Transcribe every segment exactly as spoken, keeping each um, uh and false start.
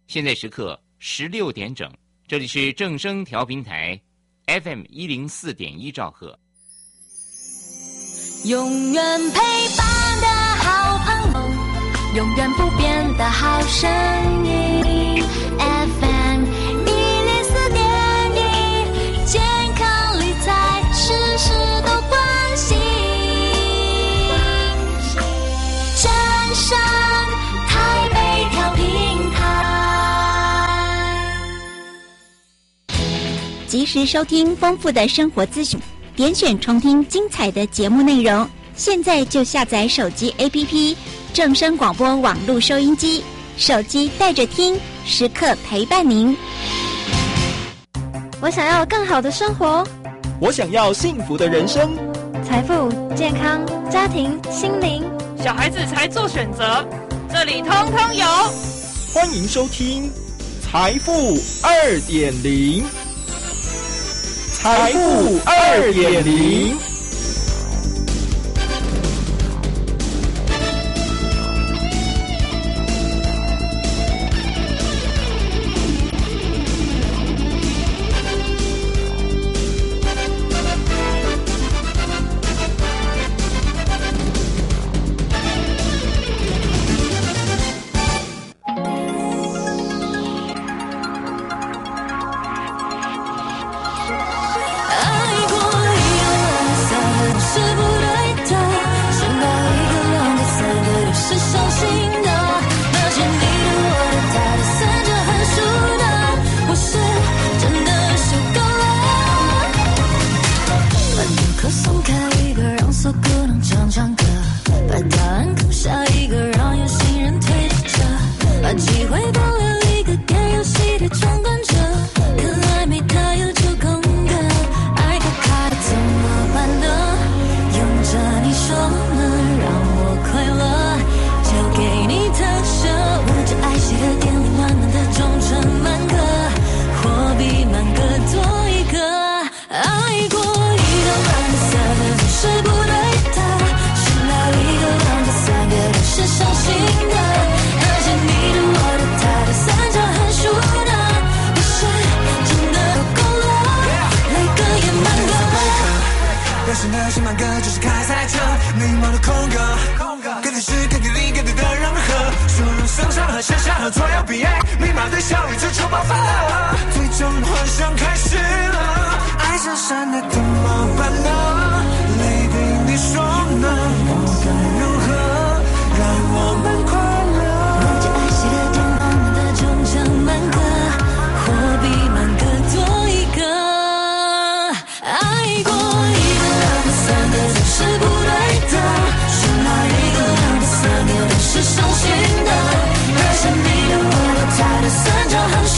现在时刻十六点整，这里是正声调频台 F M 一零四点一兆赫。 永远陪伴的好朋友，永远不变的好声音 F M 一零四点一，健康理财事事都关心。正声台北调频台， 及时收听丰富的生活资讯，点选重听精彩的节目内容。现在就下载手机 A P P 正声广播网络收音机，手机带着听，时刻陪伴您。 我想要更好的生活， 我想要幸福的人生， 财富、健康、家庭、心灵， 小孩子才做选择，这里通通有。 欢迎收听财富二点零，财富二点零。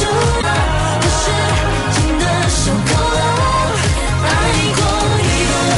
爱过一个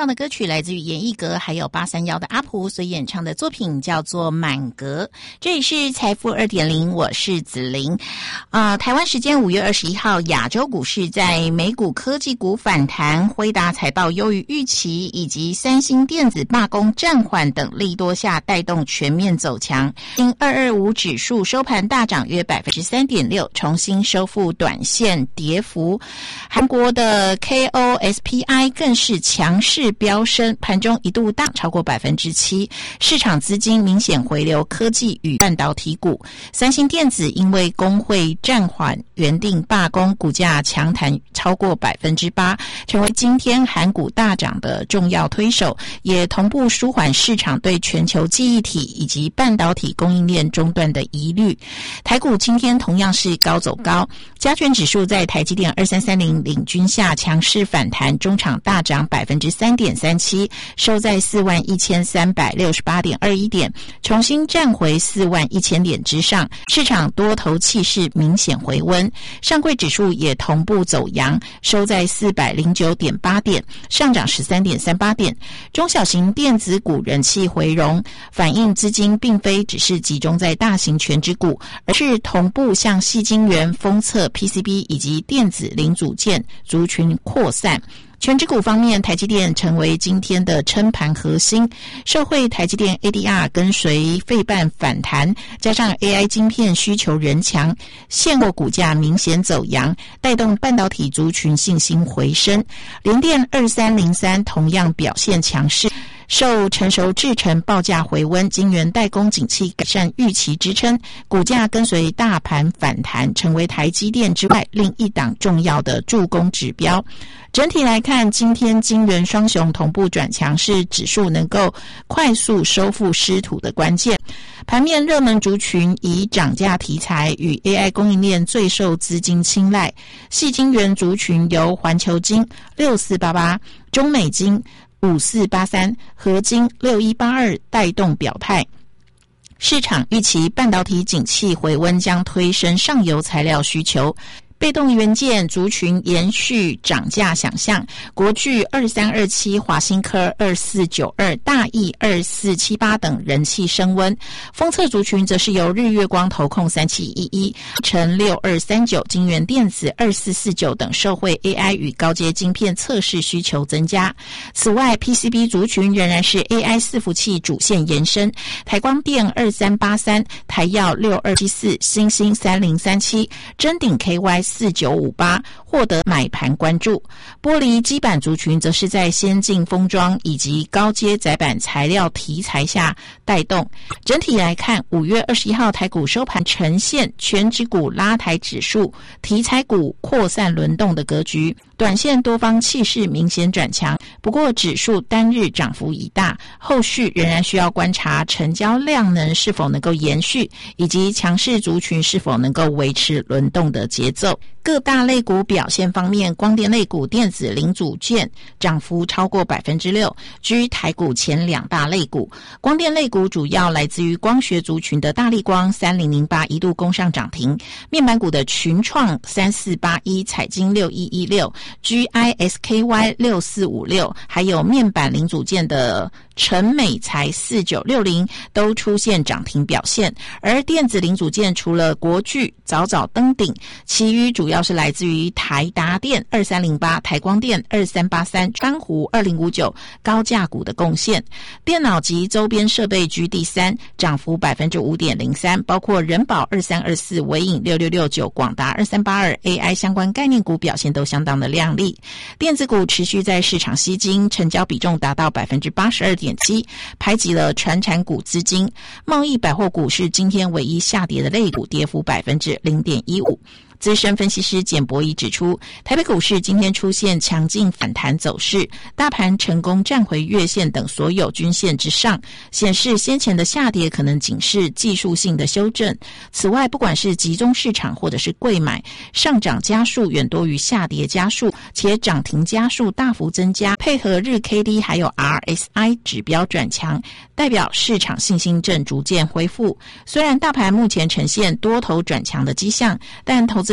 到的歌曲来自于演艺格还有八三幺的阿普所演唱的作品叫做《满格》。这里是财富 二点零， 我是子琳。呃，台湾时间五月二十一号，亚洲股市在美股科技股反弹、辉达财报优于预期以及三星电子罢工暂缓等利多下带动全面走强。新二二五指数收盘大涨约 百分之三点六， 重新收复短线跌幅。韩国的 K O S P I 更是强势飙升，盘中一度大超过 百分之七， 市场资金明显回流科技与半导体股。三星电子因为工会暂缓原定罢工，股价强弹超过 百分之八， 成为今天韩股大涨的重要推手，也同步舒缓市场对全球记忆体以及半导体供应链中断的疑虑。台股今天同样是高走高，加权指数在台积电二三三零领军下强势反弹，中场大涨 百分之三点三七， 收在四万一千三百六十八点二一点，重新站回四万一千点之上，市场多头气势明显回温。上柜指数也同步走阳，收在四百零九点八点，上涨 十三点三八点。中小型电子股人气回笼，反映资金并非只是集中在大型全指股，而是同步向矽晶圆、封测、P C B 以及电子零组件族群扩散。全指股方面，台积电成为今天的撑盘核心，受惠台积电 A D R 跟随费半反弹，加上 A I 晶片需求仍强，现货股价明显走阳，带动半导体族群信心回升。联电二三零三同样表现强势，受成熟制程报价回温、晶圆代工景气改善预期支撑，股价跟随大盘反弹，成为台积电之外另一档重要的助攻指标。整体来看，今天晶圆双雄同步转强，是指数能够快速收复失土的关键。盘面热门族群以涨价题材与 A I 供应链最受资金青睐，矽晶圆族群由环球晶六四八八、中美晶五四八三、合晶六一八二带动表态。市场预期半导体景气回温将推升上游材料需求，被动元件族群延续涨价想象，国巨二三二七、华新科二四九二、大益二四七八等人气升温。封测族群则是由日月光投控三七一一、成六二三九、晶圆电子二四四九等受惠 A I 与高阶晶片测试需求增加。此外 P C B 族群仍然是 A I 伺服器主线延伸，台光电二三八三、台耀六二七四、新兴三零三七、臻鼎 K Y四九五八获得买盘关注。玻璃基板族群则是在先进封装以及高阶载板材料题材下带动。整体来看，五月二十一号台股收盘呈现全指股拉抬指数、题材股扩散轮动的格局，短线多方气势明显转强，不过指数单日涨幅已大，后续仍然需要观察成交量能是否能够延续，以及强势族群是否能够维持轮动的节奏。各大类股表现方面，光电类股、电子零组件涨幅超过 百分之六， 居台股前两大类股。光电类股主要来自于光学族群的大立光三零零八一度攻上涨停，面板股的群创三四八一、彩晶六一一六、G I S K Y 六四五六，还有面板零组件的成美材四九六零都出现涨停表现。而电子零组件除了国巨早早登顶，其余主要是来自于台达电二三零八、台光电二三八三、川湖二零五九高价股的贡献。电脑及周边设备居第三，涨幅 百分之五点零三， 包括人保二三二四、微影六六六九、广达二三八二 A I 相关概念股表现都相当的亮丽。电子股持续在市场吸金，成交比重达到 百分之八十二点七， 排挤了传产股资金。贸易百货股是今天唯一下跌的类股，跌幅 百分之零点一五。资深分析师简博仪指出，台北股市今天出现强劲反弹走势，大盘成功站回月线等所有均线之上，显示先前的下跌可能仅是技术性的修正。此外，不管是集中市场或者是柜买，上涨家数远多于下跌家数，且涨停家数大幅增加，配合日 K D 还有 R S I 指标转强，代表市场信心正逐渐恢复。虽然大盘目前呈现多头转强的迹象，但投资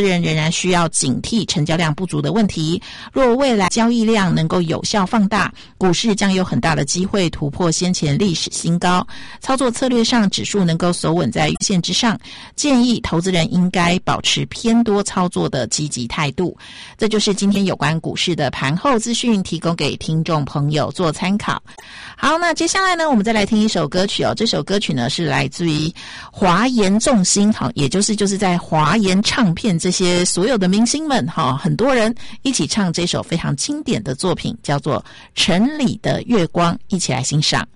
资人仍然需要警惕成交量不足的问题。若未来交易量能够有效放大，股市将有很大的机会突破先前历史新高。操作策略上，指数能够守稳在月线之上，建议投资人应该保持偏多操作的积极态度。这就是今天有关股市的盘后资讯，提供给听众朋友做参考。好，那接下来呢，我们再来听一首歌曲哦。这首歌曲呢是来自于华研众星，好，也就是就是在华研唱片这些所有的明星们哈，很多人一起唱这首非常经典的作品，叫做《城里的月光》，一起来欣赏。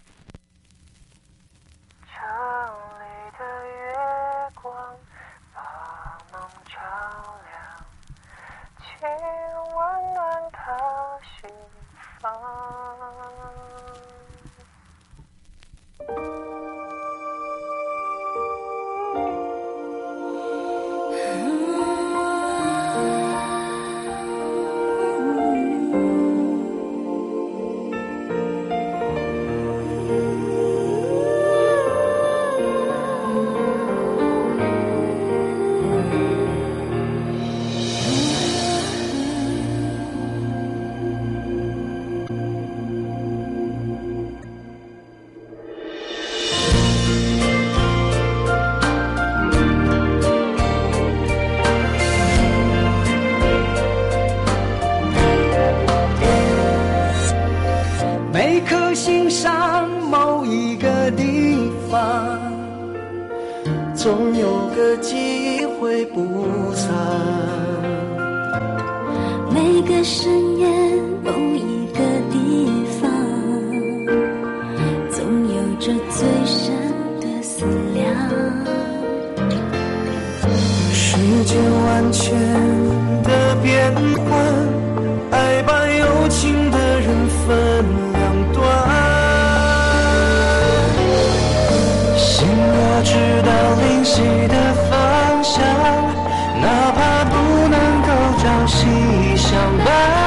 每颗心上某一个地方，总有个机会补偿。 每个深夜某一个地方，总有着最深的思量。 世界万千的变幻，爱把有情的人分两端。心若知道灵犀的方向，哪怕不能够朝夕相伴。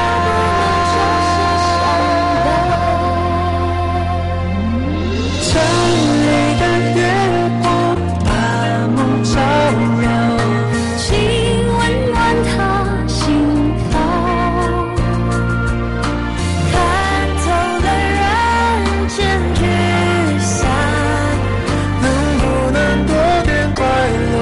城里的月光把梦照亮， 请温暖他心房。看透了人间聚散， 能不能多点快乐？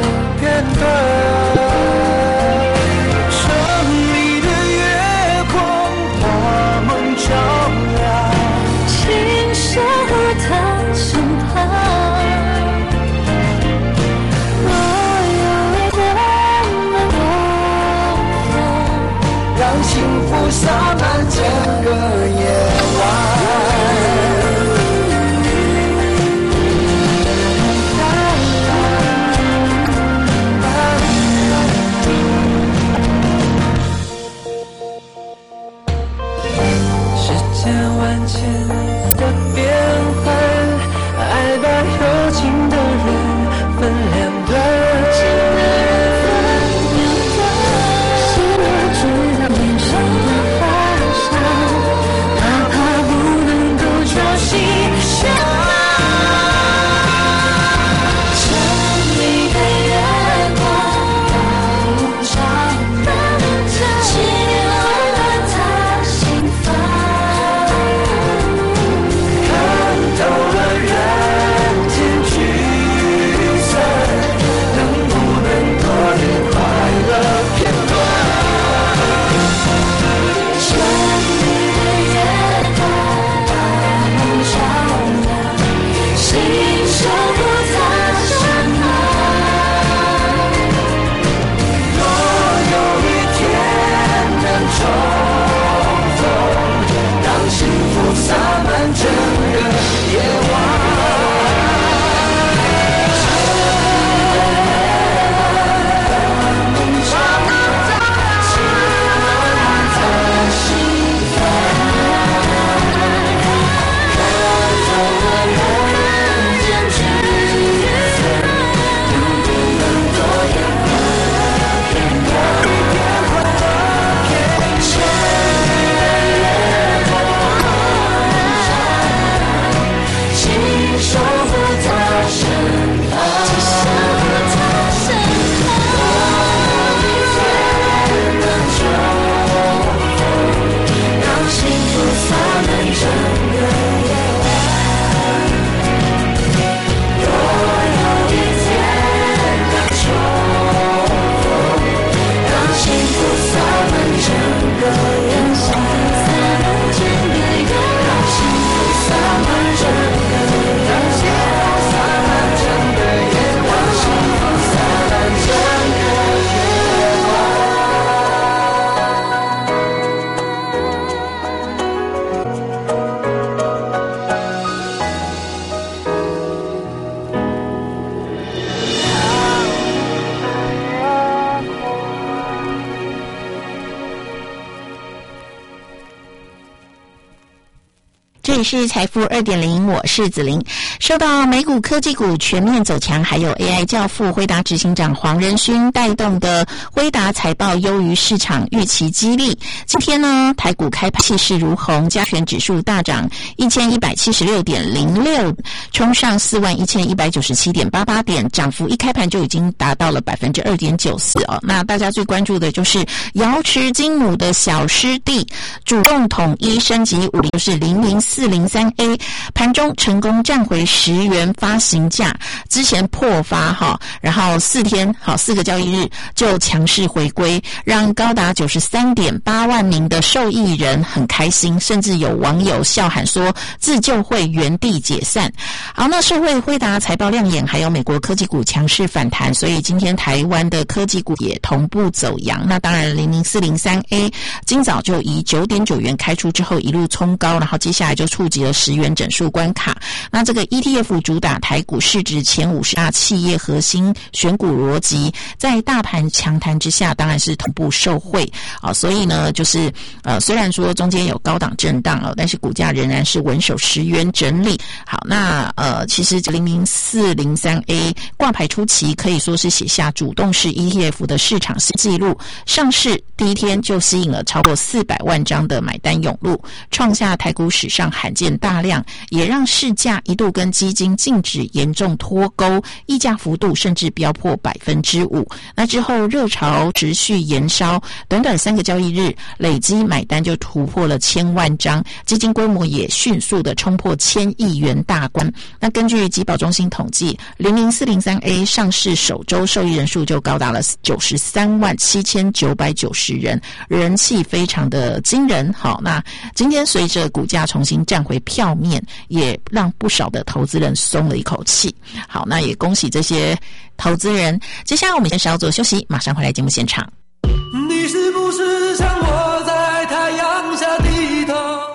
这里是财富 二点零， 我是子琳。受到美股科技股全面走强，还有 A I 教父辉达执行长黄仁勋带动的辉达财报优于市场预期激励。今天呢，台股开盘气势如虹，加权指数大涨一千一百七十六点零六，冲上四万一千一百九十七点八八点，涨幅一开盘就已经达到了百分之二点九四哦。那大家最关注的就是瑶池金母的小师弟主动统一升级五零，就是零零四零三 A， 盘中成功站回十元发行价，之前破发哈，然后四天好四个交易日就强势回归，让高达九十三点八万名的受益人很开心，甚至有网友笑喊说自救会原地解散。好，那社会辉达财报亮眼，还有美国科技股强势反弹，所以今天台湾的科技股也同步走阳。那当然零零四零三 A 今早就以九点九元开出之后一路冲高，然后接下来就触及了十元整数关卡。那这个 E T F 主打台股市值前五十大企业核心选股逻辑，在大盘强弹之下当然是同步受惠啊，所以呢就是呃虽然说中间有高档震荡哦，但是股价仍然是稳守十元整理。好，那呃其实零零四零三 A 挂牌初期可以说是写下主动式 E T F 的市场新纪录，上市第一天就吸引了超过四百万张的买单涌入，创下台股史上罕见大量，也让市价一度跟基金净值严重脱钩，溢价幅度甚至飙破百分之五。那之后热潮持续延烧，短短三个交易日，累积买单就突破了千万张，基金规模也迅速的冲破千亿元大关。那根据集保中心统计，零零四零三 A 上市首周受益人数就高达了九十三万七千九百九十人，人气非常的惊人。好，那今天随着股价重新站回票面，也让不少的投资人松了一口气。好，那也恭喜这些投资人。接下来我们先稍作休息，马上回来节目现场。 你是不是像我在太阳下低头？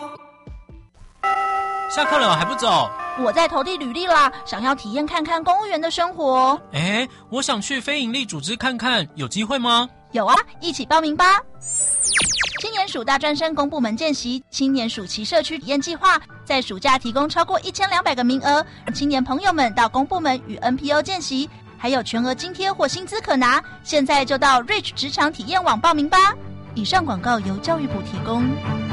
下课了还不走？ 我在投递履历啦，想要体验看看公务员的生活。 诶，我想去非营利组织看看，有机会吗？ 有啊，一起报名吧。青年署大专生公部门见习青年暑期社区体验计划，在暑假提供超过一千两百个名额，青年朋友们到公部门与 N P O 见习，还有全额津贴或薪资可拿。现在就到 Reach 职场体验网报名吧。以上广告由教育部提供。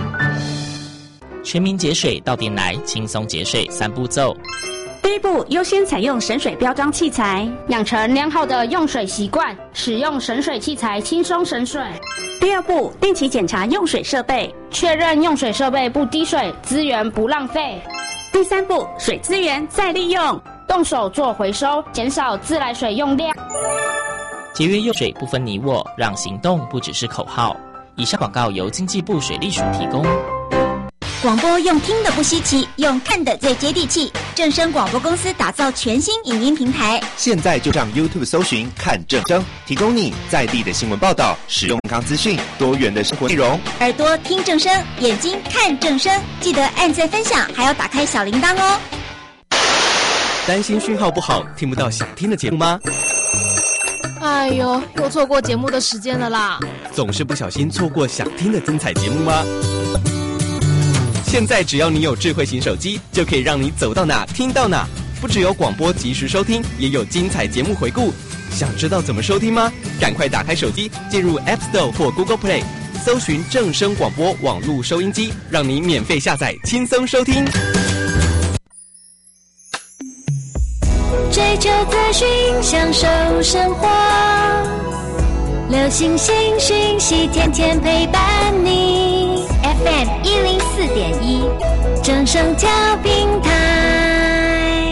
全民节水到店来，轻松节水三步骤。 第一步，优先采用省水标章器材， 养成良好的用水习惯，使用省水器材轻松省水。 第二步，定期检查用水设备， 确认用水设备不滴水，资源不浪费。 第三步，水资源再利用， 动手做回收，减少自来水用量。 节约用水不分你我，让行动不只是口号。以上广告由经济部水利署提供。 广播用听的不稀奇，用看的最接地气。正声广播公司打造全新影音平台， 现在就上 YouTube 搜寻看正声，提供你在地的新闻报道、实用健康资讯、多元的生活内容。 耳朵听正声，眼睛看正声，记得按赞分享，还要打开小铃铛哦。 担心讯号不好，听不到想听的节目吗？ 哎呦，又错过节目的时间了啦！ 总是不小心错过想听的精彩节目吗？现在只要你有智慧型手机，就可以让你走到哪听到哪。不只有广播及时收听，也有精彩节目回顾。想知道怎么收听吗？赶快打开手机，进入 App Store 或 Google Play， 搜寻正声广播网络收音机，让你免费下载，轻松收听。 追求资讯，享受生活，流行新讯息，天天陪伴你。F M 一零四点一，正声调频台。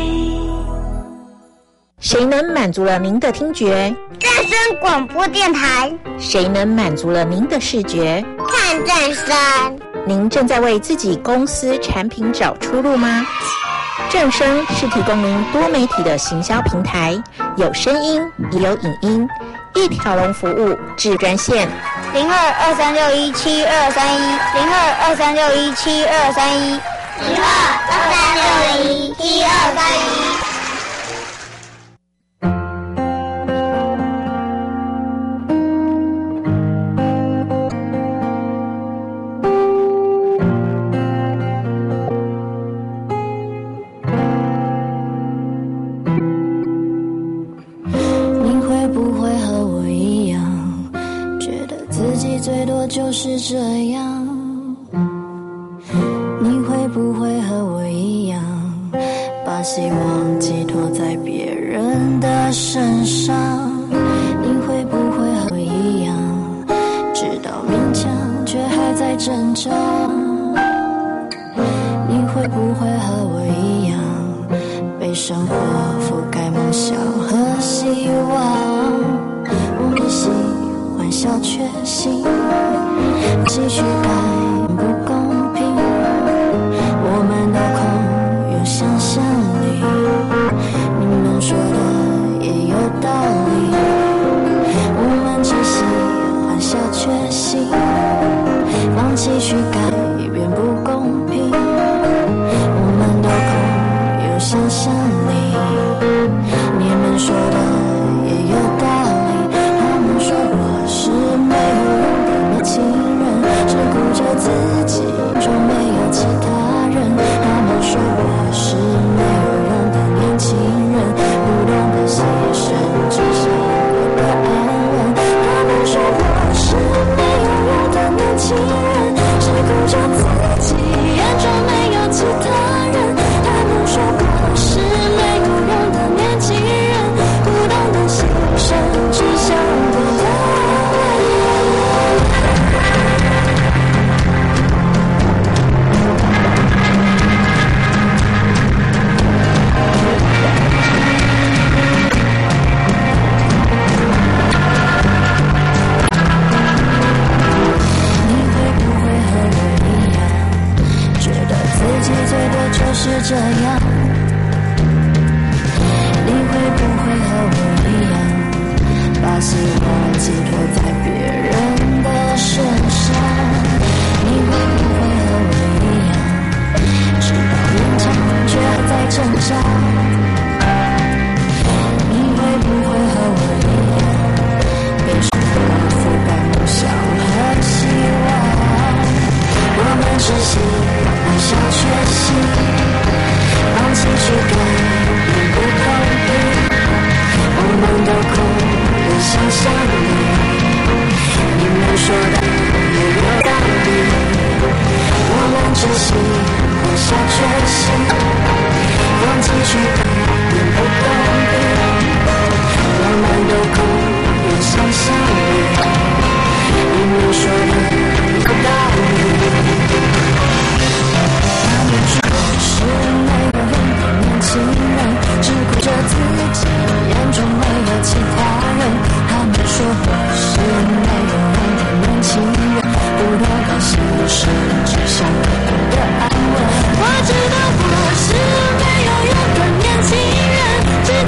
谁能满足了您的听觉？ 正声广播电台。 谁能满足了您的视觉？ 看正声。 您正在为自己公司产品找出路吗？正声是提供您多媒体的行销平台，有声音也有影音，一条龙服务至专线零二二三六一七二三一零二二三六一七二三一零二二三六一七二三一。 最多就是这样。你会不会和我一样，把希望寄托在别人的身上？你会不会和我一样，知道勉强却还在挣扎？你会不会和我一样，被生活覆盖梦想和希望？我们喜欢小确幸，继续改不公平，我们都空有想象力，你们说的也有道理。我们只喜欢小确幸，放弃去改变不公平，我们都空有想象力，你们说的也有道理。他们说我是没有用的年轻人，只顾着自己，就没有其他人。他们说我是没有用的年轻人，不懂得牺牲，只想过得安稳。他们说我是没有用的年轻人，只顾着自己，眼中没有其他人。他们说我是没有用的年轻人，不懂得牺牲，只想过得安是这样，你会不会和我一样，把希望寄托在别人的身上？你会不会和我一样，知道勉强却还在挣扎？你会不会和我一样，被生活覆盖梦想和希望？我们只喜欢小确幸，放弃去改变不公平，我们都空有想象力，你们说的也有道理。我们只喜欢小确幸，放弃去改变不公平，我们都空有想象力，你们说的有道理。他们说我是没有用的年轻人，只顾着自己，眼中没有其他人。他们说我是没有用的年轻人，不懂得牺牲，只想过得安稳。我知道我是没有用的年轻人，只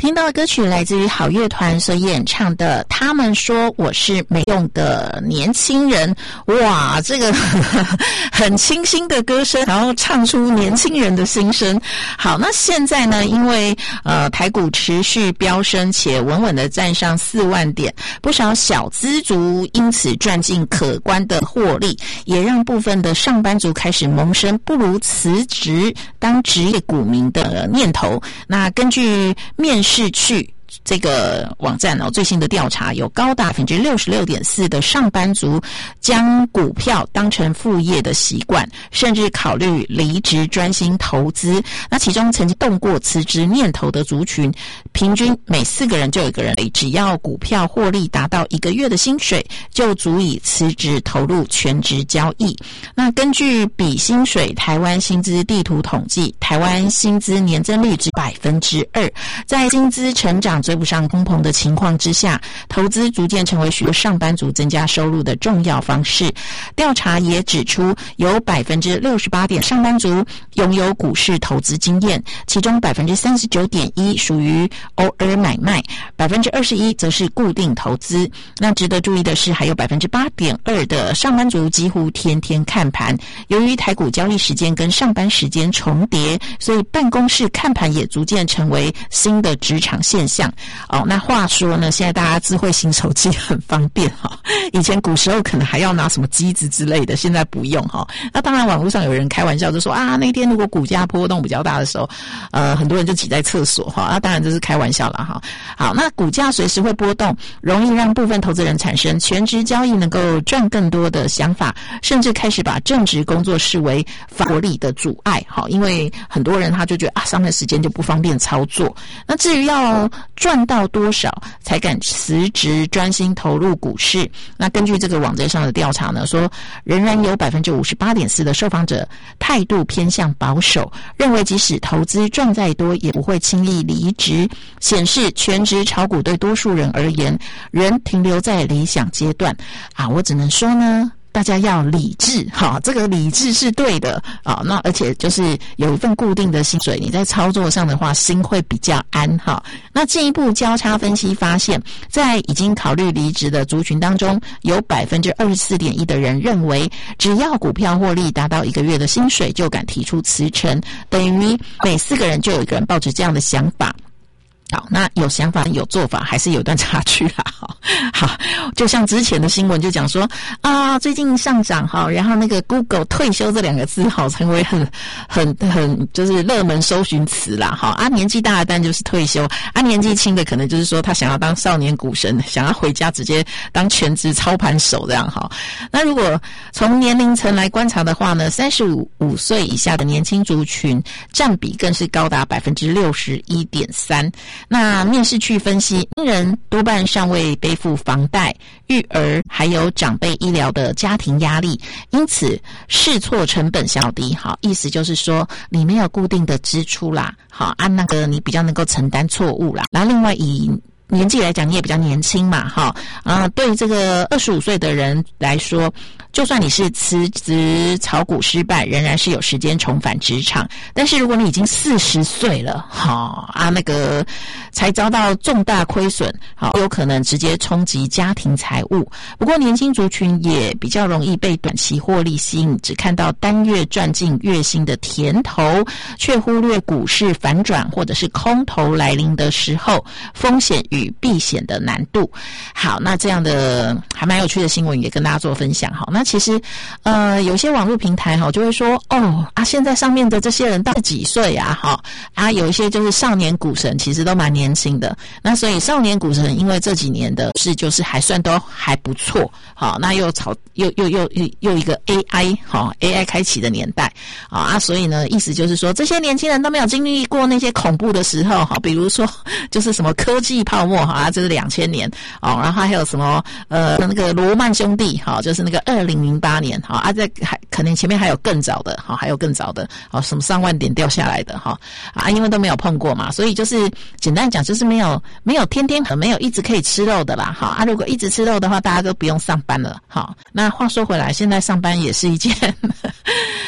听到的歌曲来自于好乐团所演唱的《他们说我是没用的年轻人》。哇，这个很清新的歌声，然后唱出年轻人的心声。好，那现在呢，因为呃台股持续飙升且稳稳的站上四万点，不少小资族因此赚进可观的获利，也让部分的上班族开始萌生不如辞职当职业股民的念头。那根据面试去这个网站哦，最新的调查有高达百分之六十六点四的上班族将股票当成副业的习惯，甚至考虑离职专心投资。那其中曾经动过辞职念头的族群，平均每四个人就有一个人，只要股票获利达到一个月的薪水，就足以辞职投入全职交易。那根据比薪水台湾薪资地图统计，台湾薪资年增率只百分之二，在薪资成长追不上通膨的情况之下，投资逐渐成为许多上班族增加收入的重要方式。调查也指出，有百分之六十八点上班族拥有股市投资经验，其中百分之三十九点一属于偶尔买卖，百分之二十一则是固定投资。那值得注意的是，还有百分之八点二的上班族几乎天天看盘。由于台股交易时间跟上班时间重叠，所以办公室看盘也逐渐成为新的职场现象。哦，那话说呢，现在大家智慧型手机很方便哈、哦，以前古时候可能还要拿什么机子之类的，现在不用哈、哦。那当然，网络上有人开玩笑就说啊，那天如果股价波动比较大的时候，呃，很多人就挤在厕所哈。那、啊、当然这是开玩笑了哈。好，那股价随时会波动，容易让部分投资人产生全职交易能够赚更多的想法，甚至开始把正职工作视为获利的阻碍。好，因为很多人他就觉得啊，上班时间就不方便操作。那至于要赚到多少才敢辞职专心投入股市？那根据这个网站上的调查呢，说仍然有百分之五十八点四的受访者态度偏向保守，认为即使投资赚再多，也不会轻易离职，显示全职炒股对多数人而言，仍停留在理想阶段啊。我只能说呢，大家要理智哈，这个理智是对的啊。那而且就是有一份固定的薪水，你在操作上的话，心会比较安哈。那进一步交叉分析发现，在已经考虑离职的族群当中，有百分之二十四点一的人认为，只要股票获利达到一个月的薪水，就敢提出辞呈，等于每四个人就有一个人抱着这样的想法。好，那有想法有做法还是有段差距啦。好，就像之前的新闻就讲说啊，最近上涨哈，然后那个 Google 退休这两个字好成为很很很就是热门搜寻词啦。哈啊，年纪大的但就是退休啊，年纪轻的可能就是说他想要当少年股神，想要回家直接当全职操盘手这样哈。那如果从年龄层来观察的话呢，三十五岁以下的年轻族群占比更是高达百分之六十一点三。那面试去分析，新人多半尚未背负房贷、育儿还有长辈医疗的家庭压力，因此试错成本较低。好，意思就是说你没有固定的支出啦，好，按那个你比较能够承担错误啦。然后另外以年纪来讲，你也比较年轻嘛，哈啊，对这个二十五岁的人来说，就算你是辞职炒股失败，仍然是有时间重返职场。但是如果你已经四十岁了，哈啊，那个才遭到重大亏损，好，有可能直接冲击家庭财务。不过年轻族群也比较容易被短期获利吸引，只看到单月赚进月薪的甜头，却忽略股市反转或者是空头来临的时候，风险与避险的难度。好，那这样的还蛮有趣的新闻也跟大家做分享。好，那其实呃有些网络平台哈就会说哦啊，现在上面的这些人到几岁啊？哈啊，有一些就是少年股神，其实都蛮年轻的。那所以少年股神因为这几年的是就是还算都还不错。好，那又炒又又又又又一个 A I 哈 A I 开启的年代啊啊，所以呢意思就是说这些年轻人都没有经历过那些恐怖的时候哈，比如说就是什么科技泡沫哈，啊这是两千年哦，然后还有什么呃那个罗曼兄弟哈，就是那个二零零八年哈啊，在还可能前面还有更早的哈，还有更早的哦，什么上万点掉下来的哈啊，因为都没有碰过嘛，所以就是简单讲就是没有没有天天没有一直可以吃肉的啦哈啊，如果一直吃肉的话，大家都不用上班了哈。那话说回来，现在上班也是一件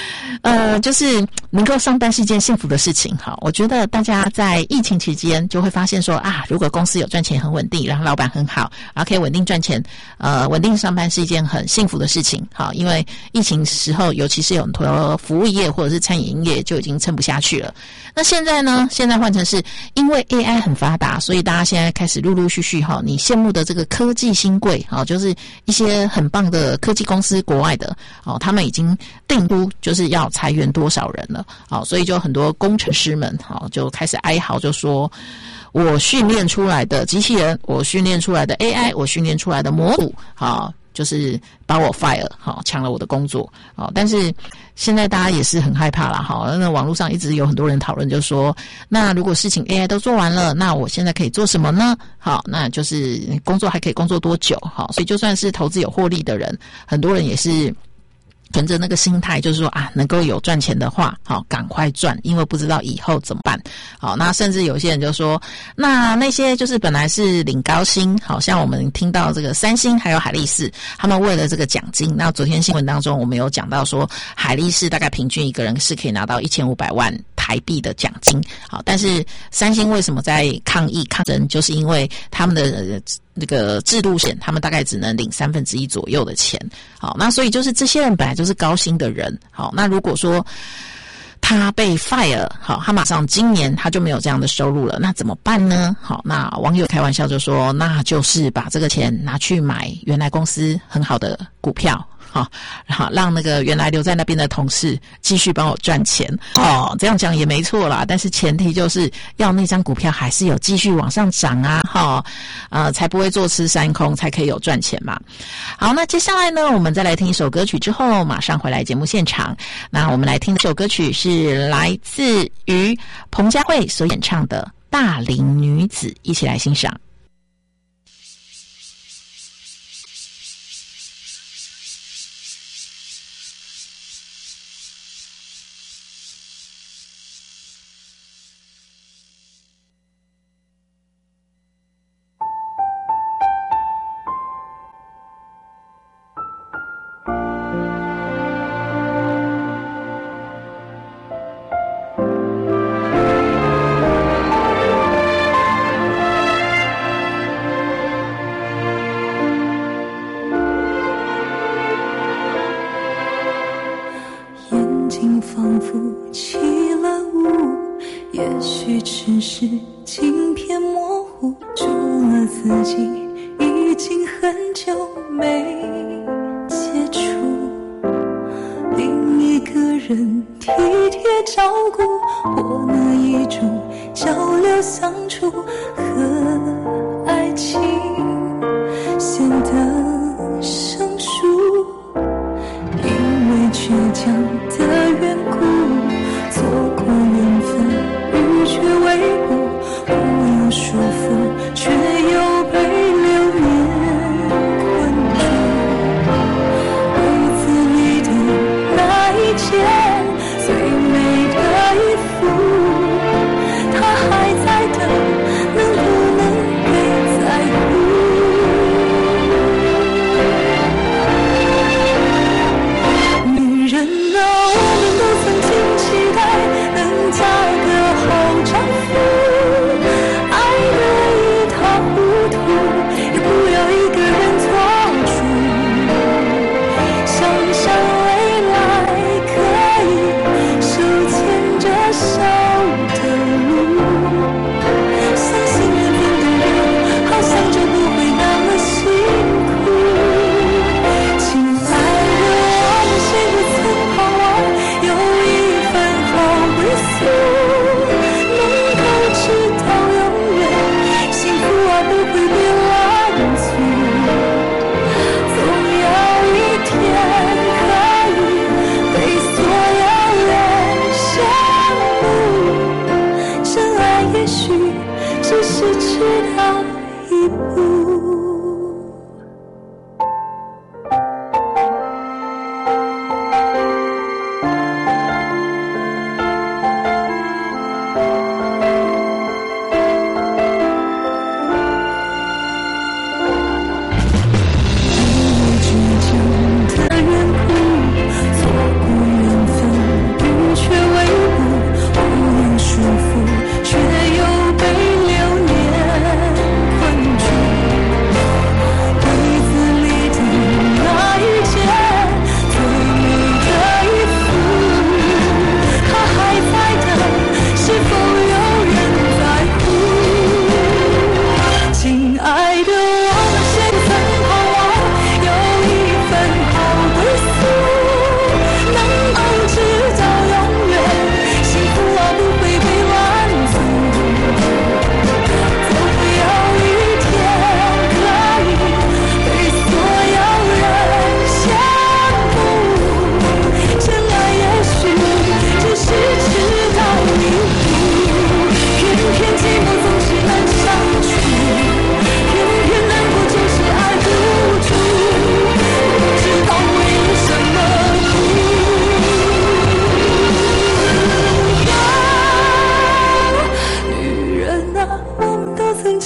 呃，就是能够上班是一件幸福的事情。哈，我觉得大家在疫情期间就会发现说啊，如果公司有赚钱很稳定，然后老板很好，然后可以稳定赚钱，呃，稳定上班是一件很幸福的事情。好，因为疫情时候，尤其是有很多服务业或者是餐饮业就已经撑不下去了。那现在呢？现在换成是因为 A I 很发达，所以大家现在开始陆陆续续哈，你羡慕的这个科技新贵，好，就是一些很棒的科技公司，国外的，哦，他们已经定估就是要裁员多少人了，好，所以就很多工程师们，好，就开始哀嚎，就说我训练出来的机器人，我训练出来的 A I， 我训练出来的模组，好，就是把我 fire 好，抢了我的工作，好，但是现在大家也是很害怕啦，好，那网络上一直有很多人讨论，就说那如果事情 A I 都做完了，那我现在可以做什么呢？好，那就是工作还可以工作多久？好，所以就算是投资有获利的人，很多人也是存着那个心态，就是说啊，能够有赚钱的话，好，赶快赚，因为不知道以后怎么办。好，那甚至有些人就说，那那些就是本来是领高薪，好像我们听到这个三星还有海力士，他们为了这个奖金，那昨天新闻当中我们有讲到说，海力士大概平均一个人是可以拿到一千五百万台币的奖金。好，但是三星为什么在抗议抗争，就是因为他们的那个制度险，他们大概只能领三分之一左右的钱。好，那所以就是这些人本来就是高薪的人。好，那如果说他被 fire， 好，他马上今年他就没有这样的收入了，那怎么办呢？好，那网友开玩笑就说，那就是把这个钱拿去买原来公司很好的股票。好，好，让那个原来留在那边的同事继续帮我赚钱。哦，这样讲也没错啦，但是前提就是要那张股票还是有继续往上涨啊，哈，呃，才不会坐吃山空，才可以有赚钱嘛。好，那接下来呢，我们再来听一首歌曲之后，马上回来节目现场。那我们来听这首歌曲是来自于彭佳慧所演唱的《大龄女子》，一起来欣赏。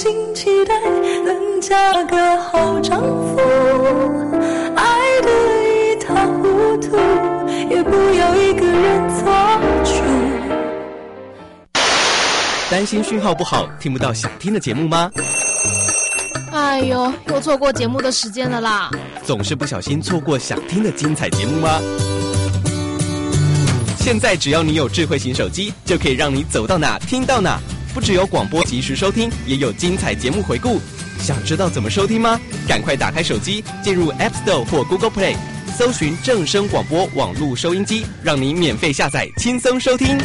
心期待能嫁个好丈夫，爱得一塌糊涂，也不要一个人做主。 担心讯号不好，听不到想听的节目吗？ 哎呦，又错过节目的时间了啦！ 总是不小心错过想听的精彩节目吗？现在只要你有智慧型手机，就可以让你走到哪听到哪。不只有广播及时收听，也有精彩节目回顾。想知道怎么收听吗？赶快打开手机，进入 App Store 或 Google Play， 搜寻正声广播网络收音机，让你免费下载，轻松收听。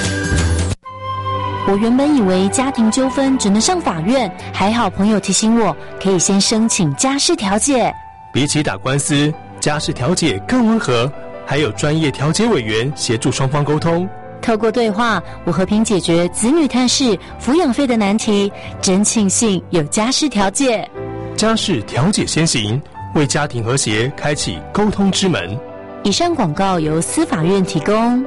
我原本以为家庭纠纷只能上法院，还好朋友提醒我，可以先申请家事调解。 比起打官司，家事调解更温和，还有专业调解委员协助双方沟通。 透过对话，我和平解决子女探视、抚养费的难题，真庆幸有家事调解。 家事调解先行，为家庭和谐开启沟通之门。 以上广告由司法院提供。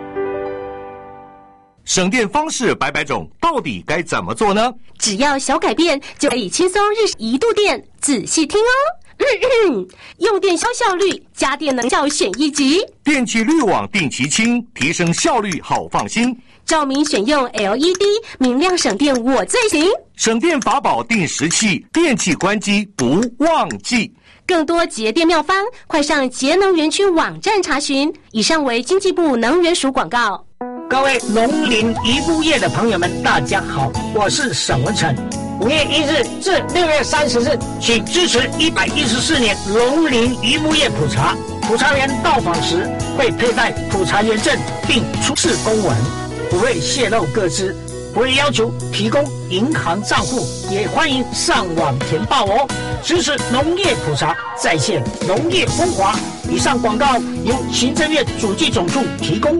省电方式百百种，到底该怎么做呢？ 只要小改变，就可以轻松日一度电。仔细听哦。用电消效率，家电能效选一级。 电器滤网定期清，提升效率好放心。 照明选用 L E D， 明亮省电我最行。 省电法宝定时器，电器关机不忘记。 更多节电妙方，快上节能园区网站查询。以上为经济部能源署广告。 各位农林渔牧业的朋友们，大家好，我是沈文成。五月一日至六月三十日，请支持一百一十四年农林渔牧业普查。普查员到访时会佩戴普查员证，并出示公文，不会泄露个资，不会要求提供银行账户，也欢迎上网填报哦。支持农业普查，再现农业风华。以上广告由行政院主计总处提供。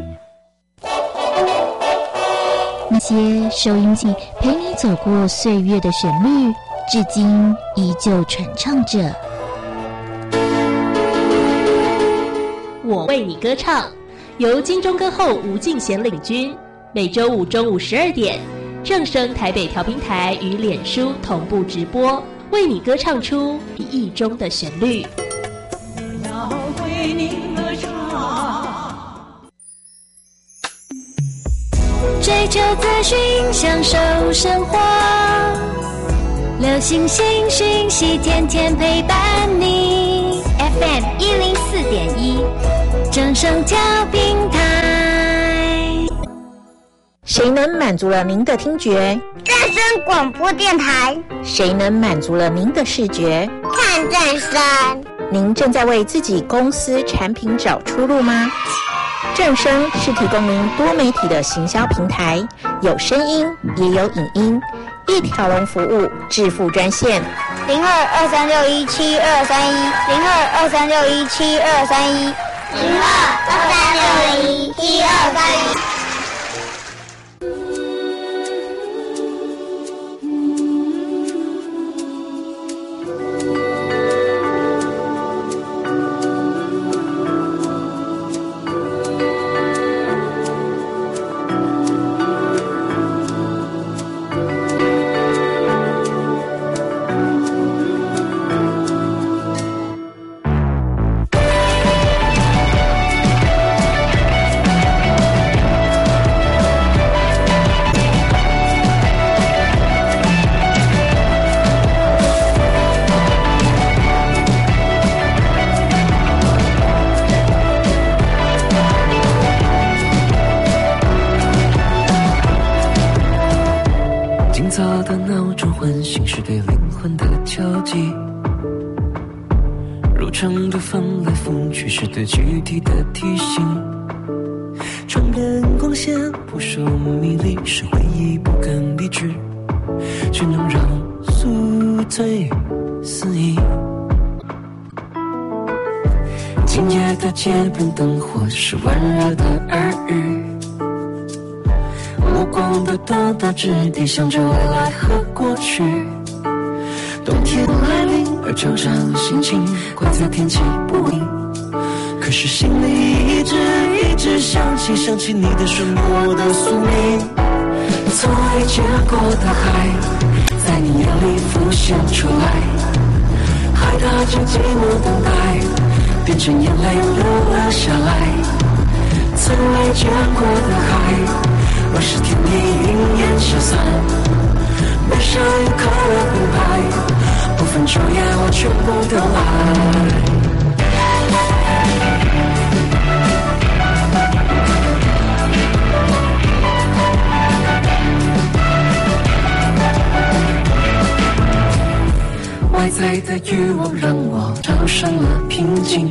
那些收音机陪你走过岁月的旋律，至今依旧传唱着。 我为你歌唱，由金钟歌后吴敬贤领军，每周五中午十二点，正声台北调频台与脸书同步直播，为你歌唱出记忆中的旋律。 要为你歌唱。追求资讯，享受生活，流行新讯息，天天陪伴你。 F M 一零四点一， 正声调频台。 谁能满足了您的听觉？ 正声广播电台。 谁能满足了您的视觉？ 看正声。 您正在为自己公司产品找出路吗？正声是提供您多媒体的行销平台，有声音也有影音，一条龙服务，致富专线零二二三六一七二三一零二二三六一七二三一零二二三六一七二三一。 对具体的提醒，窗边光线扑朔迷离，是回忆不敢理智，却能让宿醉肆意。今夜的街边灯火是温热的耳语，目光的到达之地，想着未来和过去。冬天来临，而惆怅心情怪在天气不一，可是心里一直一直想起想起你的属于我的宿命。从未见过的海，在在你眼里浮现出来，海它就寂寞等待，变成眼泪流了下来。从未见过的海，若是天地云烟消散，悲伤一刻我澎湃，不分昼夜我全部都爱。外在的欲望让我产生了平静，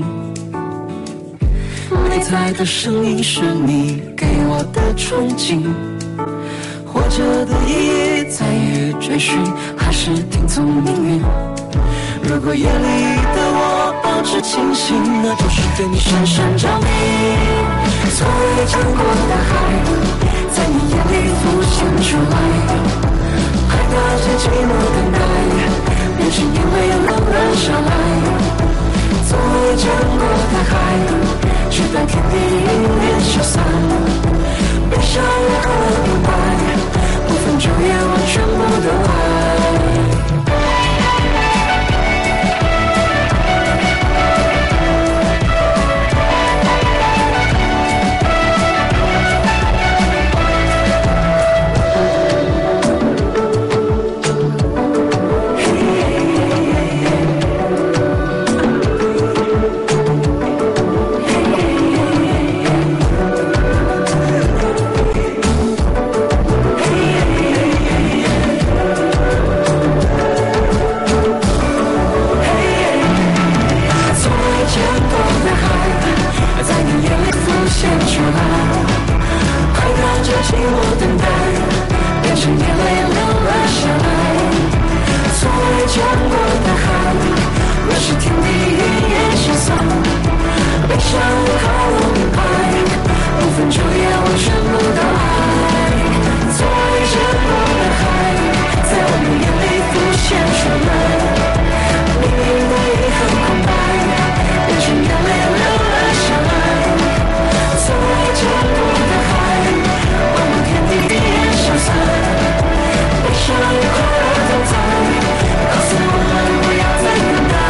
内在的声音是你给我的憧憬。活着的意义在于追寻，还是听从命运？如果夜里的我保持清醒，那就是对你深深着迷。从未见过的海，在你眼里浮现出来，海它是寂寞等待，变成眼泪流了下来。从未见过的海，直到天地云烟消散，悲伤也和明白，不分昼夜我全部都爱。寂寞等待，变成眼泪流了下来。从未见过的海，若是天地云烟消散，悲伤以后我明白，不分昼夜我全部都爱。从未见过的海，在我们眼里浮现出来，命运的遗憾空白，变成眼泪流了下来。从未见过的海，悲伤以后我都在，告诉我们不要再等待。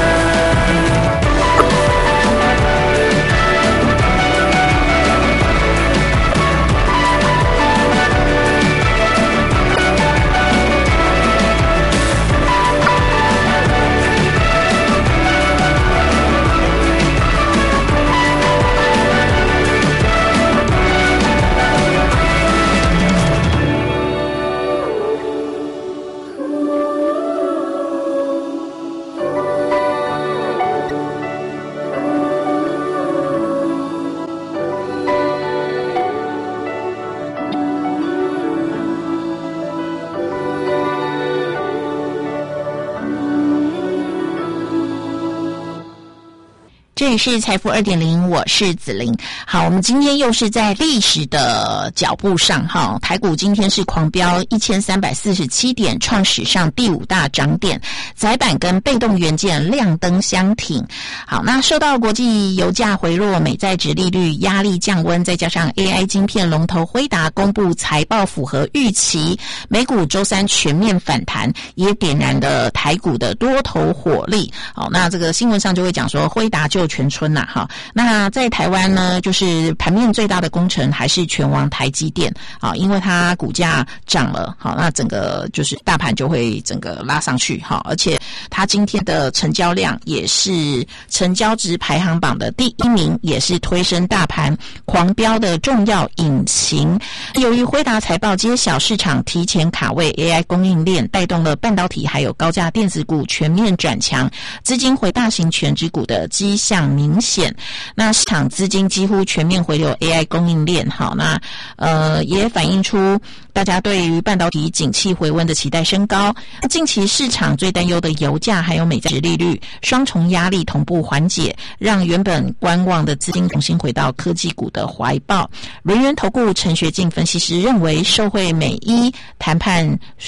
这里是财富 二点零， 我是子玲。好，我们今天又是在历史的脚步上哈，台股今天是狂飙一千三百四十七点，创史上第五大涨点，载板跟被动元件亮灯相挺。好，那受到国际油价回落、美债殖利率压力降温，再加上 A I 晶片龙头辉达公布财报符合预期，美股周三全面反弹，也点燃了台股的多头火力。好，那这个新闻上就会讲说辉达就全春呐、啊、哈，那在台湾呢，就是盘面最大的功臣还是全王台积电啊，因为它股价涨了，好，那整个就是大盘就会整个拉上去哈，而且它今天的成交量也是成交值排行榜的第一名，也是推升大盘狂飙的重要引擎。由于辉达财报揭晓，市场提前卡位 A I 供应链，带动了半导体还有高价电子股全面转强，资金回大型权值股的迹象明显。那市场资金几乎全面回流 A I 供应链，好，那呃也反映出大家对于半导体景气回温的期待升高。近期市场最担忧的油价还有美债殖利率双重压力同步缓解，让原本观望的资金重新回到科技股的怀抱。轮源投顾陈学进分析师认为，受惠美伊谈判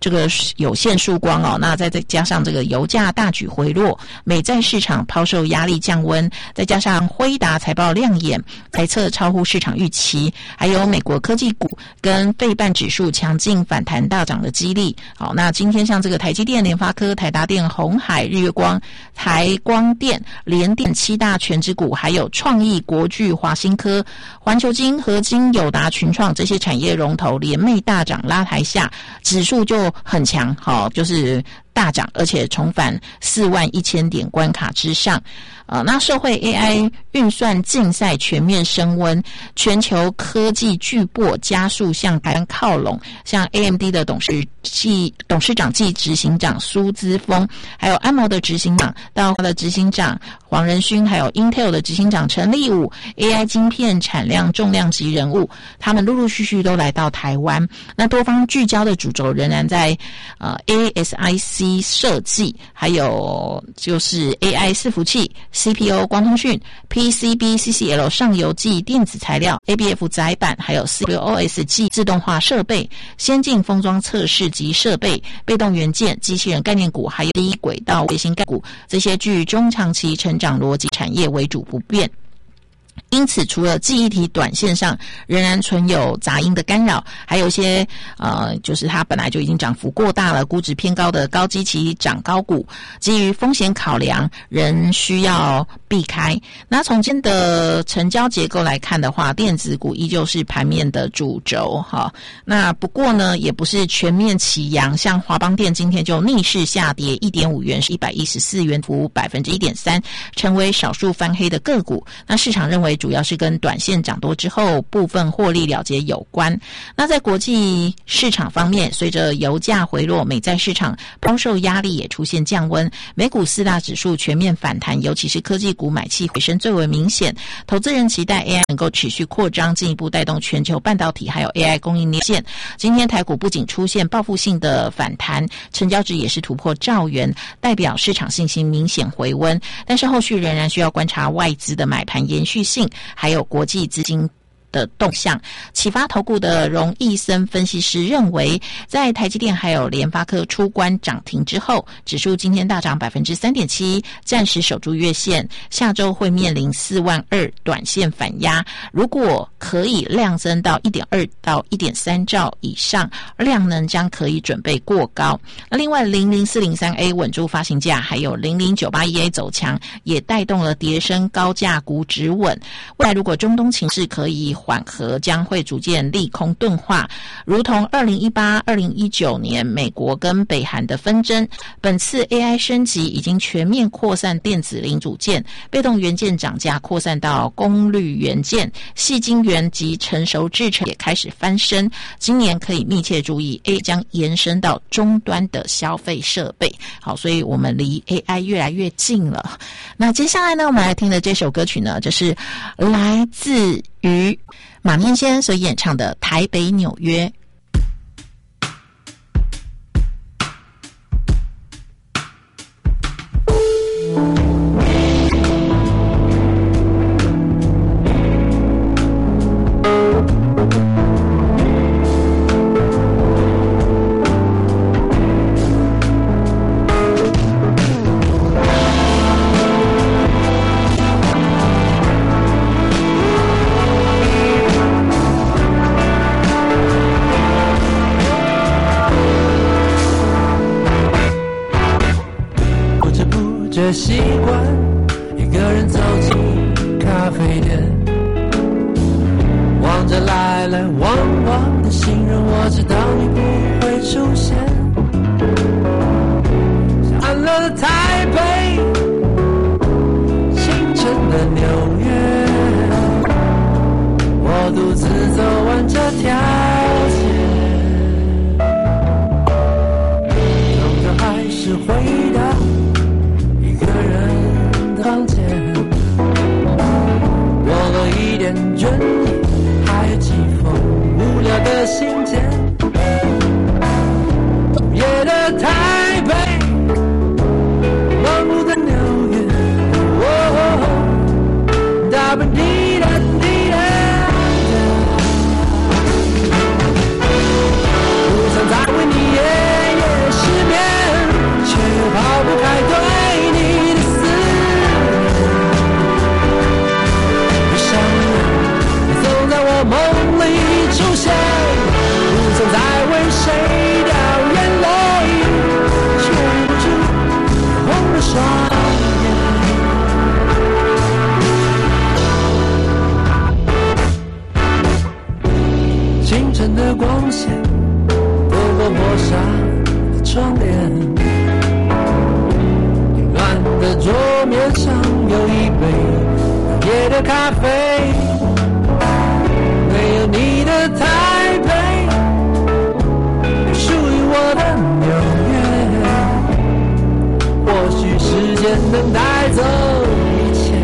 这个有限曙光哦，那再再加上这个油价大举回落，美债市场抛售压力降温，再加上辉达财报亮眼，财测超乎市场预期，还有美国科技股跟费半指数强劲反弹大涨的激励。好，那今天像这个台积电、联发科、台达电、鸿海、日月光、台光电、联电七大全指股，还有创意、国巨、华新科、环球金、合金、友达、群创这些产业龙头联袂大涨拉抬下，指数就很强，好，就是大涨，而且重返四万一千点关卡之上。呃，那社会 A I 运算竞赛全面升温，全球科技巨擘加速向台湾靠拢，像 A M D 的董事暨董事长暨执行长苏姿丰，还有安谋的执行长到的执行长黄仁勋，还有 Intel 的执行长陈立武 ，A I 晶片产量重量级人物，他们陆陆续续都来到台湾。那多方聚焦的主轴仍然在呃 A S I C 设计，还有就是 A I 伺服器。C P U 光通讯 P C B C C L 上游及电子材料 A B F 载板，还有 C O S 及自动化设备、先进封装测试及设备、被动元件、机器人概念股，还有低轨道卫星概念股，这些具中长期成长逻辑产业为主不变。因此除了记忆体短线上仍然存有杂音的干扰，还有一些呃，就是它本来就已经涨幅过大了，估值偏高的高基期涨高股，基于风险考量仍需要避开。那从今天的成交结构来看的话，电子股依旧是盘面的主轴哈。那不过呢，也不是全面齐扬，像华邦电今天就逆势下跌 一点五元，是一百一十四元，幅 百分之一点三， 成为少数翻黑的个股。那市场认为主要是跟短线涨多之后部分获利了结有关。那在国际市场方面，随着油价回落，美债市场抛售压力也出现降温，美股四大指数全面反弹，尤其是科技股买气回升最为明显。投资人期待 A I 能够持续扩张，进一步带动全球半导体还有 A I 供应链线。今天台股不仅出现报复性的反弹，成交值也是突破兆元，代表市场信心明显回温，但是后续仍然需要观察外资的买盘延续性，还有国际资金的动向。启发投顾的荣义森分析师认为，在台积电还有联发科出关涨停之后，指数今天大涨 百分之三点七， 暂时守住月线，下周会面临四万二短线反压，如果可以量增到 一点二到一点三兆以上，量能将可以准备过高。那另外零零四零三 A 稳住发行价，还有零零九八一 A 走强，也带动了跌升高价股止稳。未来如果中东情势可以缓和，将会逐渐利空钝化，如同二零一八、二零一九年美国跟北韩的纷争。本次 A I 升级已经全面扩散电子零组件，被动元件涨价扩散到功率元件、矽晶圆及成熟制程也开始翻身。今年可以密切注意 A I 将延伸到终端的消费设备。好，所以我们离 A I 越来越近了。那接下来呢，我们来听的这首歌曲呢，就是来自于马念先所演唱的《台北纽约》。 这习惯一个人走进咖啡店，望着来来往往的行人，我知道你不会出现。安乐的台北，清晨的纽约，我独自走完这条街，终究还是回到一个人的房间，我和一点倦意，还有几封无聊的信件。夜的台北，忙碌的纽约，哦，大本地的地的，路上在为你耶。 的咖啡，没有你的台北，属于我的纽约，或许时间能带走一切。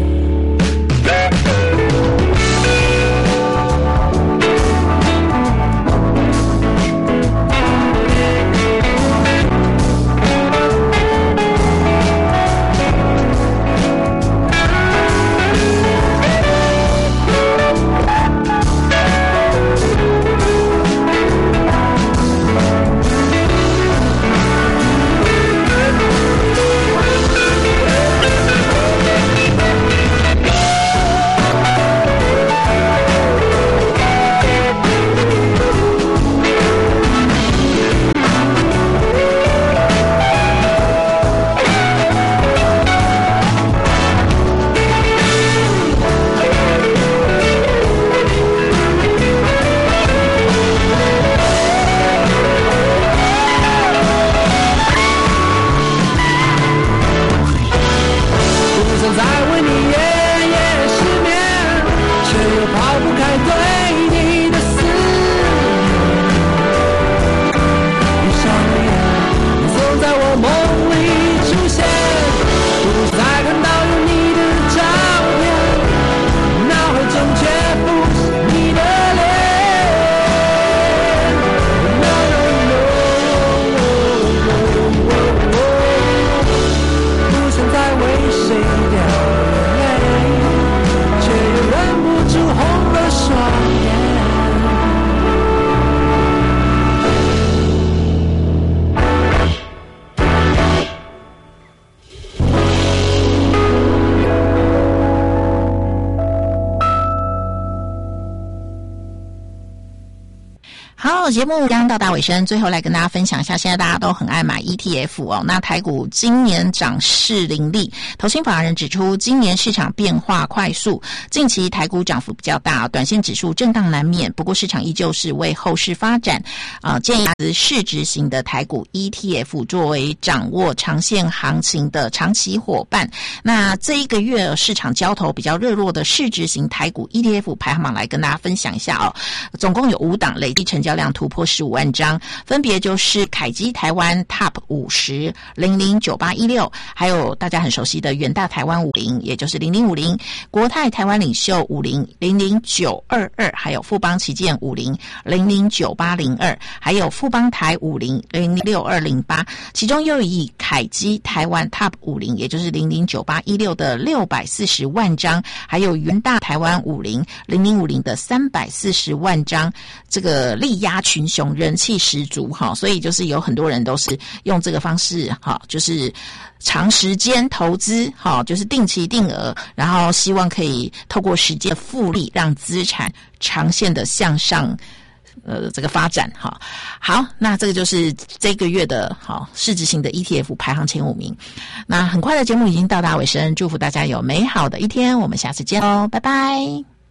节目刚到达尾声，最后来跟大家分享一下，现在大家都很爱买 E T F 哦。那台股今年涨势凌厉，投信法人指出，今年市场变化快速，近期台股涨幅比较大，短线指数震荡难免。不过市场依旧是为后市发展啊、呃，建议市值型的台股 E T F 作为掌握长线行情的长期伙伴。那这一个月市场交投比较热络的市值型台股 E T F 排行榜来跟大家分享一下哦，总共有五档，累计成交量突破十五万张，分别就是凯基台湾 Top 五十 零零九八一六，还有大家很熟悉的元大台湾五十，也就是零零五零，国泰台湾领袖五十 零零九二二，还有富邦旗舰五十 零零九八零二，还有富邦台五十 零零六二零八，其中又以凯基台湾 Top 五十，也就是零零九八一六的六百四十万张，还有元大台湾五十 零零五零的三百四十万张，这个力压群雄，人气十足哈，所以就是有很多人都是用这个方式哈，就是长时间投资哈，就是定期定额，然后希望可以透过时间的复利，让资产长线的向上呃这个发展哈。好，那这个就是这个月的好市值型的 E T F 排行前五名。那很快的节目已经到达尾声，祝福大家有美好的一天，我们下次见喽，拜拜。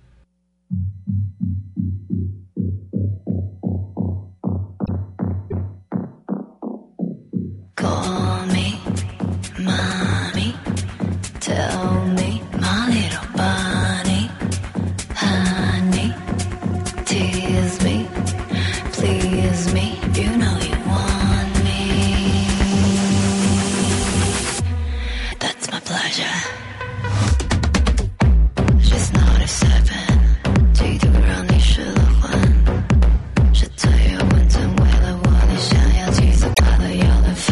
Call me, mommy, tell me, my little bunny, honey, tease me, please me, you know you want me, that's my pleasure, she's not a seven, 记得让你失了魂，是最有温存，为了我你想要几次快乐有了烦。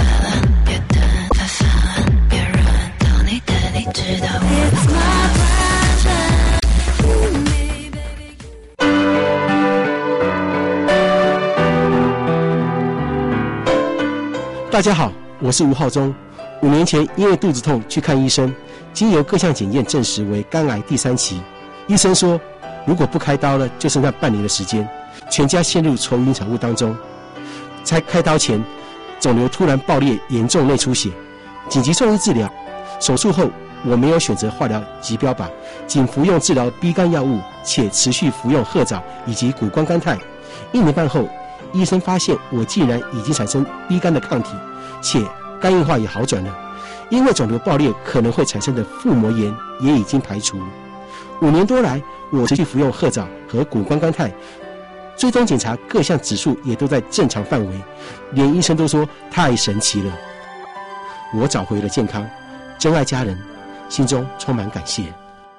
大家好，我是吴浩中。五年前因为肚子痛去看医生，经由各项检验证实为肝癌第三期。医生说，如果不开刀了，就剩下半年的时间，全家陷入愁云惨雾当中。在开刀前，肿瘤突然爆裂，严重内出血，紧急送医治疗。手术后，我没有选择化疗及标靶，仅服用治疗 B 肝药物，且持续服用褐藻以及谷胱甘肽。一年半后，医生发现我竟然已经产生 B 肝的抗体，且肝硬化也好转了。因为肿瘤爆裂可能会产生的腹膜炎也已经排除。 五年多来，我持续服用褐藻和谷胱甘肽，追踪检查各项指数也都在正常范围，连医生都说太神奇了。我找回了健康，珍爱家人，心中充满感谢。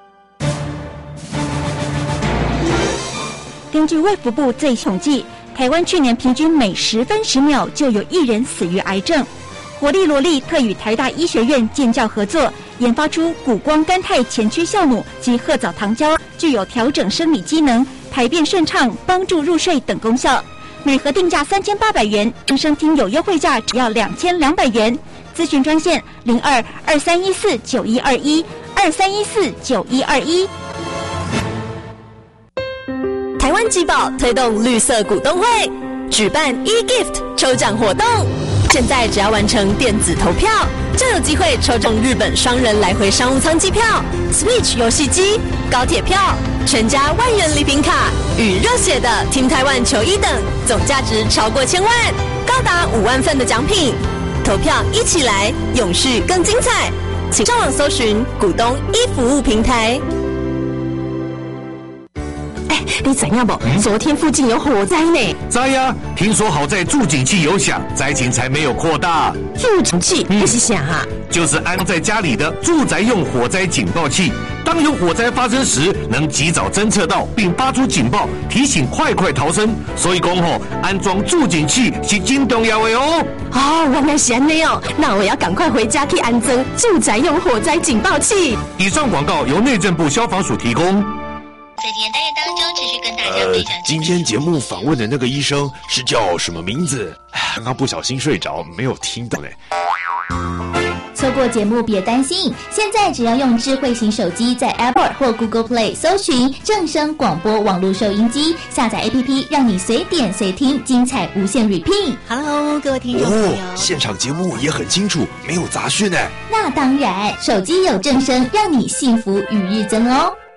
根据卫福部最统计，台湾去年平均每十分十秒就有一人死于癌症。活力罗力特与台大医学院建教合作，研发出谷胱甘肽前驱酵母及褐藻糖胶，具有调整生理机能、排便顺畅、帮助入睡等功效。每盒定价三千八百元，生生听有优惠价只要两千两百元。咨询专线零二二三一四九一二一二三一四九一二一。 台湾集宝推动绿色股东会，举办 e-gift 抽奖活动。现在只要完成电子投票，就有机会抽中日本双人来回商务舱机票、Switch 游戏机、高铁票、全家万元礼品卡与热血的 Team Taiwan 球衣等，总价值超过千万，高达五万份的奖品。投票一起来，永续更精彩！请上网搜寻股东一服务平台。 你知影不？昨天附近有火灾呢。 知呀，听说好在助警器有响，灾情才没有扩大。 助警器那是啥啊？ 就是安装在家里的住宅用火灾警报器，当有火灾发生时，能及早侦测到并发出警报，提醒快快逃生。所以讲吼，安装助警器是真重要的哦。 哦，原来是安尼哦，那我要赶快回家去安装住宅用火灾警报器。 以上广告由内政部消防署提供。 在今天单元当中，持续跟大家分享。 呃，今天节目访问的那个医生是叫什么名字？刚刚不小心睡着，没有听到嘞。 错过节目别担心，现在只要用智慧型手机在 Apple 或 Google Play 搜寻正声广播网络收音机，下载 A P P， 让你随点随听，精彩无限 repeat。 Hello， 各位听众朋友， 哦，现场节目也很清楚，没有杂讯哎。 那当然，手机有正声，让你幸福与日增哦。